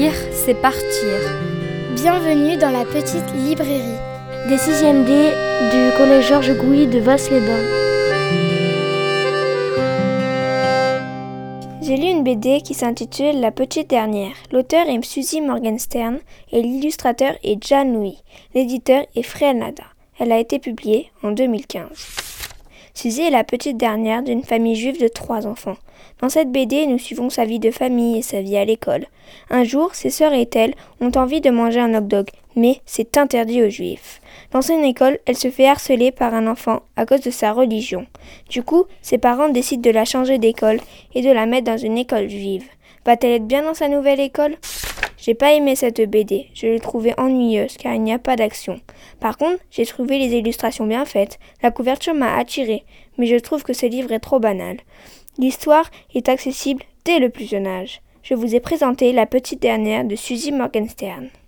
Lire, c'est partir. Bienvenue dans la petite librairie. Des 6e D du collège Georges Gouy de Vasse-les-Bains. J'ai lu une BD qui s'intitule La petite dernière. L'auteur est Suzy Morgenstern et l'illustrateur est Jan Louis. L'éditeur est Frélnada. Elle a été publiée en 2015. Suzy est la petite dernière d'une famille juive de 3 enfants. Dans cette BD, nous suivons sa vie de famille et sa vie à l'école. Un jour, ses sœurs et elle ont envie de manger un hot-dog, mais c'est interdit aux juifs. Dans son école, elle se fait harceler par un enfant à cause de sa religion. Du coup, ses parents décident de la changer d'école et de la mettre dans une école juive. Va-t-elle être bien dans sa nouvelle école ? J'ai pas aimé cette BD, je l'ai trouvée ennuyeuse car il n'y a pas d'action. Par contre, j'ai trouvé les illustrations bien faites, la couverture m'a attirée, mais je trouve que ce livre est trop banal. L'histoire est accessible dès le plus jeune âge. Je vous ai présenté La petite dernière de Suzy Morgenstern.